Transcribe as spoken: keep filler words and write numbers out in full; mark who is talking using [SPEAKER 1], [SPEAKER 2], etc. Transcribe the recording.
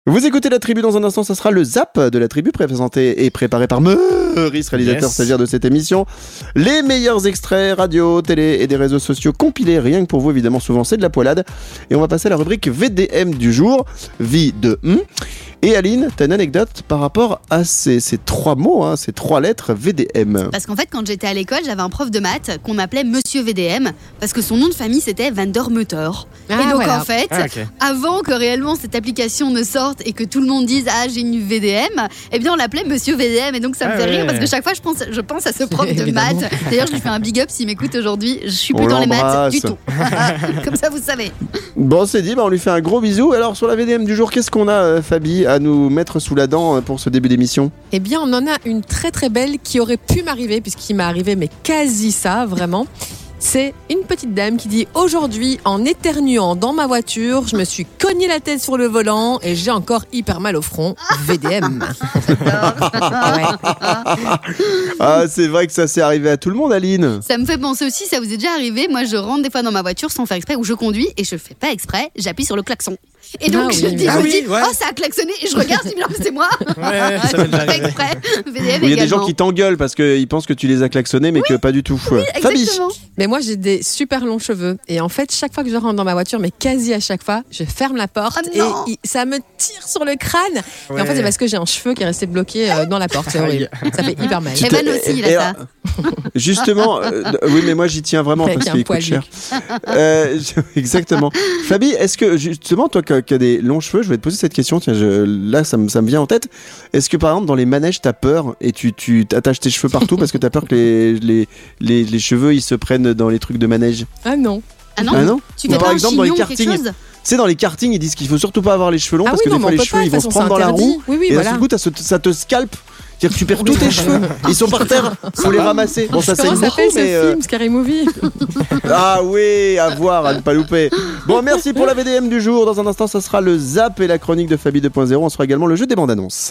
[SPEAKER 1] Vous écoutez la tribu, dans un instant, ça sera le zap de la tribu présenté et préparé par Meurice, réalisateur
[SPEAKER 2] Yes.
[SPEAKER 1] stagiaire de cette émission. Les meilleurs extraits radio, télé et des réseaux sociaux compilés, rien que pour vous, évidemment, souvent c'est de la poilade. Et on va passer à la rubrique V D M du jour, vie de hum. Et Aline, t'as une anecdote par rapport à ces, ces trois mots, hein, ces trois lettres V D M.
[SPEAKER 3] Parce qu'en fait, quand j'étais à l'école, j'avais un prof de maths qu'on appelait Monsieur V D M, parce que son nom de famille c'était Van der Mutter.
[SPEAKER 4] Ah,
[SPEAKER 3] et donc
[SPEAKER 4] voilà.
[SPEAKER 3] en fait,
[SPEAKER 2] Ah, ok.
[SPEAKER 3] avant que réellement cette application ne sorte et que tout le monde dise ah j'ai une V D M, eh bien on l'appelait Monsieur V D M, et donc ça me
[SPEAKER 2] Ah
[SPEAKER 3] fait
[SPEAKER 2] ouais.
[SPEAKER 3] rire parce que chaque fois je pense, je pense à ce prof de
[SPEAKER 4] Évidemment.
[SPEAKER 3] maths. D'ailleurs je lui fais un big up s'il m'écoute aujourd'hui. Je suis plus
[SPEAKER 1] On
[SPEAKER 3] dans les maths
[SPEAKER 1] l'embrasse.
[SPEAKER 3] du tout. Comme ça vous savez.
[SPEAKER 1] Bon, c'est dit, bah, on lui fait un gros bisou. Alors, sur la V D M du jour, qu'est-ce qu'on a, euh, Fabi, à nous mettre sous la dent euh, pour ce début d'émission ?
[SPEAKER 4] Eh bien, on en a une très très belle qui aurait pu m'arriver, puisqu'il m'est arrivé, mais quasi ça, vraiment. C'est une petite dame qui dit « Aujourd'hui, en éternuant dans ma voiture, je me suis cogné la tête sur le volant et j'ai encore hyper mal au front. V D M. » Ouais.
[SPEAKER 1] Ah, c'est vrai que ça s'est arrivé à tout le monde, Aline.
[SPEAKER 3] Ça me fait penser aussi, ça vous est déjà arrivé, moi je rentre des fois dans ma voiture sans faire exprès, ou je conduis et je fais pas exprès, j'appuie sur le klaxon. Et donc
[SPEAKER 4] Ah
[SPEAKER 3] je,
[SPEAKER 4] oui.
[SPEAKER 3] dis,
[SPEAKER 2] Ah
[SPEAKER 3] je me
[SPEAKER 2] oui,
[SPEAKER 3] dis,
[SPEAKER 2] ouais.
[SPEAKER 3] oh ça a klaxonné, et je regarde, je dis, mais non mais c'est moi.
[SPEAKER 2] Ouais, ça m'est déjà
[SPEAKER 3] Je fais pas
[SPEAKER 2] arrivé.
[SPEAKER 3] exprès. V D M
[SPEAKER 1] Il y a des
[SPEAKER 3] également.
[SPEAKER 1] gens qui t'engueulent parce qu'ils pensent que tu les as klaxonnés, mais que pas du tout. Fabi.
[SPEAKER 3] Exactement.
[SPEAKER 4] Mais moi, j'ai des super longs cheveux. Et en fait, chaque fois que je rentre dans ma voiture, mais quasi à chaque fois, je ferme la porte
[SPEAKER 3] Oh
[SPEAKER 4] et
[SPEAKER 3] non.
[SPEAKER 4] il- ça me tire sur le crâne. Et en fait,
[SPEAKER 2] Ouais.
[SPEAKER 4] c'est parce que j'ai un cheveu qui est resté bloqué euh, dans la porte. C'est horrible. Ça fait hyper mal.
[SPEAKER 3] Et Evan aussi, il a
[SPEAKER 1] Et
[SPEAKER 3] ça.
[SPEAKER 1] alors, justement, euh, oui, mais moi j'y tiens vraiment
[SPEAKER 4] Avec
[SPEAKER 1] parce
[SPEAKER 4] un
[SPEAKER 1] qu'il coûte
[SPEAKER 4] poil
[SPEAKER 1] cher. Euh, je- exactement. Fabi, est-ce que justement, toi qui as qui as des longs cheveux, je vais te poser cette question. Tiens, je, là, ça me, ça me vient en tête. Est-ce que par exemple, dans les manèges, t'as peur et tu, tu attaches tes cheveux partout parce que t'as peur que les, les, les, les cheveux ils se prennent dans les trucs de manège?
[SPEAKER 4] Ah non.
[SPEAKER 3] Ah non,
[SPEAKER 1] Ah non
[SPEAKER 3] tu
[SPEAKER 1] Ou
[SPEAKER 3] fais
[SPEAKER 1] par
[SPEAKER 3] pas un
[SPEAKER 1] exemple, dans les
[SPEAKER 3] chignon ou quelque
[SPEAKER 1] kartings.
[SPEAKER 3] chose?
[SPEAKER 1] C'est dans les kartings, ils disent qu'il faut surtout pas avoir les cheveux longs
[SPEAKER 4] Ah
[SPEAKER 1] parce
[SPEAKER 4] oui,
[SPEAKER 1] que
[SPEAKER 4] non,
[SPEAKER 1] des
[SPEAKER 4] mais
[SPEAKER 1] fois
[SPEAKER 4] on
[SPEAKER 1] les
[SPEAKER 4] peut
[SPEAKER 1] cheveux
[SPEAKER 4] pas,
[SPEAKER 1] ils
[SPEAKER 4] de
[SPEAKER 1] vont
[SPEAKER 4] toute
[SPEAKER 1] se
[SPEAKER 4] façon,
[SPEAKER 1] prendre dans
[SPEAKER 4] c'est
[SPEAKER 1] la
[SPEAKER 4] interdit.
[SPEAKER 1] roue.
[SPEAKER 4] Oui, oui,
[SPEAKER 1] Et d'un
[SPEAKER 4] voilà.
[SPEAKER 1] seul coup, t'as ce- ça te scalpe. C'est-à-dire que tu perds tous tes cheveux. Ils sont par terre. Faut les ramasser. Bon, ça c'est
[SPEAKER 4] Comment
[SPEAKER 1] beaucoup,
[SPEAKER 4] s'appelle ce
[SPEAKER 1] mais. euh,
[SPEAKER 4] film, Scary Movie?
[SPEAKER 1] Ah oui, à voir, à ne pas louper. Bon, merci pour la V D M du jour. Dans un instant, ça sera le zap et la chronique de Fabi deux point zéro. On sera également le jeu des bandes annonces.